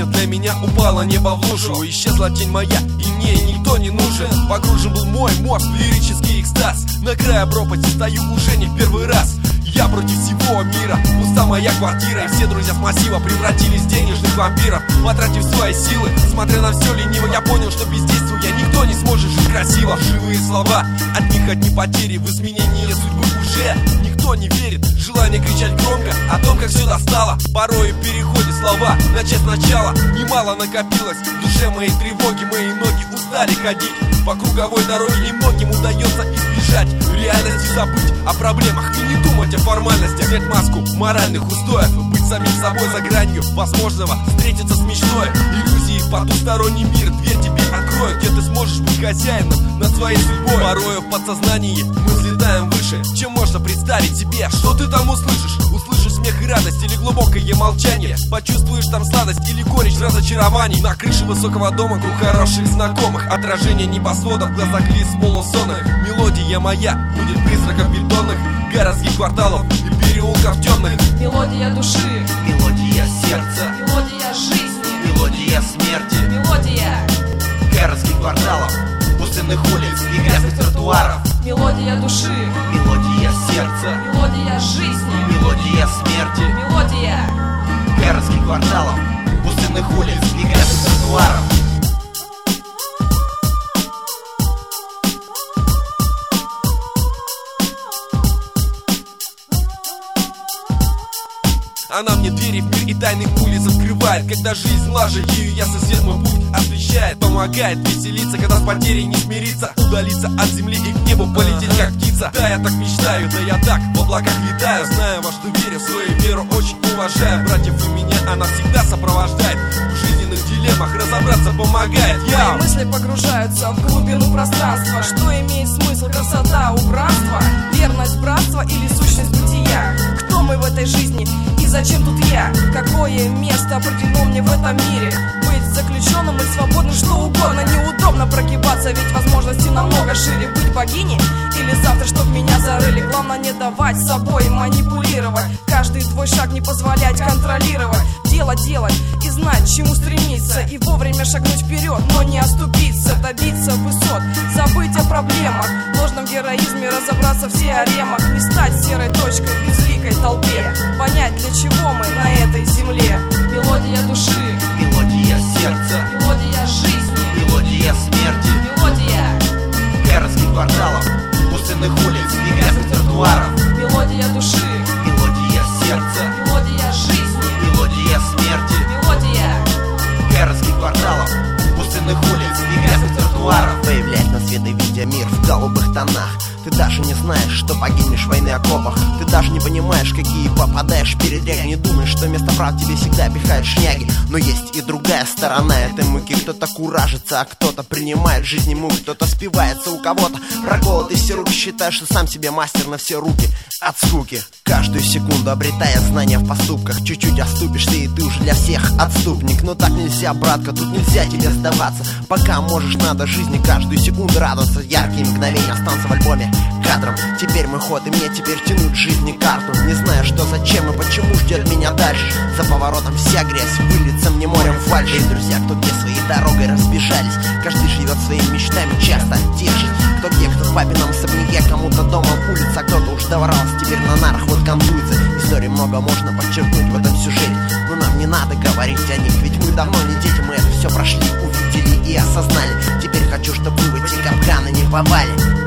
Сегодня для меня упало небо в лужу, исчезла тень моя, и мне никто не нужен. Погружен был мой мозг в лирический экстаз. На крае пропасти стою уже не в первый раз. Я против всего мира, пуста моя квартира. И все друзья с массива превратились в денежных вампиров. Потратив свои силы, смотря на все лениво, я понял, что бездействуя никто не сможет жить красиво. Живые слова, от них одни потери. В изменение судьбы уже никто не верит. Желание кричать громко о том, как все достало. Порою переходит слова, начать сначала. Немало накопилось в душе моей тревоги. Мои ноги устали ходить по круговой дороге. Немногим удается избежать реальности, забыть о проблемах и не думать о формальностях. Снять маску моральных устоев, быть самим собой за гранью возможного, встретиться с мечтой. Иллюзии, потусторонний мир, дверь тебе откроют, где ты сможешь быть хозяином над своей судьбой. Порою в подсознании мы взлетаем выше, чем можно представить себе. Что ты там услышишь? Услышишь смех и радость или глубокое молчание. Почувствуешь там сладость или горечь разочарований. На крыше высокого дома круг хороших знакомых. Отражение небосвода в глазах лиц полусонных. Мелодия моя будет призраком бетонных городских кварталов и переулков темных. Мелодия души, мелодия сердца, мелодия жизни, мелодия смерти, мелодия городских кварталов, пустынных улиц и грязных тротуаров. Мелодия души, мелодия сердца, мелодия жизни, мелодия смерти, мелодия городских кварталов, пустынных улиц и грязных тротуаров. Она мне двери в мир и тайных улиц открывает. Когда жизнь лажет, ею ясный свет мой путь освещает. Помогает веселиться, когда с потерей не смириться. Удалиться от земли и к небу полететь как птица. Да, я так мечтаю, да я так в облаках летаю. Знаю, во что верю, свою веру очень уважаю. Братьев и меня она всегда сопровождает. В жизненных дилеммах разобраться помогает. Мои мысли погружаются в глубину пространства. Что имеет смысл, красота, убранство, верность, братство или сущность бытия? Кто мы в этой жизни и зачем тут я? Какое место определено мне в этом мире? Быть заключенным или свободным, что угодно. Неудобно прогибаться, ведь возможности намного шире. Быть богиней или завтра, чтоб меня зарыли. Главное не давать собой манипулировать. Каждый твой шаг не позволять контролировать. Дело делать и знать, чему стремиться. И вовремя шагнуть вперед, но не оступиться. Добиться высот, забыть о проблемах. В ложном героизме разобраться в теоремах. Не стать серой точкой в безликой толпе. Понять, для чего мы на этой земле. Мелодия души, мелодия сердца, мелодия жизни, мелодия смерти, мелодия городских кварталов, пустынных улиц и грязных тротуаров. Мелодия души, мелодия сердца, мелодия жизни, мелодия смерти, мелодия городских кварталов, пустынных улиц и грязных тротуаров. Появлять на свет и видя мир в голубых тонах. Ты даже не знаешь, что погибнешь в войны окопах. Ты даже не понимаешь, какие попадаешь в передряги. Не думаешь, что вместо прав тебе всегда пихают шняги. Но есть и другая сторона этой муки. Кто-то куражится, а кто-то принимает жизни мук. Кто-то спивается у кого-то про голод и все руки. Считаешь, что сам себе мастер на все руки от скуки. Каждую секунду обретая знания в поступках. Чуть-чуть оступишься и ты уже для всех отступник. Но так нельзя, братка, тут нельзя тебе сдаваться. Пока можешь, надо жизни каждую секунду радоваться. Яркие мгновения останутся в альбоме кадром. Теперь мой ход, и мне теперь тянуть жизни карту. Не знаю, что, зачем и почему ждет меня дальше. За поворотом вся грязь выльется мне морем фальши. И друзья, кто где своей дорогой разбежались. Каждый живет своими мечтами, часто те же. Кто где, кто в папином особняке, кому-то дома улица, кто-то уж добрался, теперь на нарах вот контуется. Историй много можно подчеркнуть в этом сюжете, но нам не надо говорить о них, ведь мы давно не дети, мы это все прошли, увидели и осознали. Теперь хочу, чтобы вы в эти капканы не попали.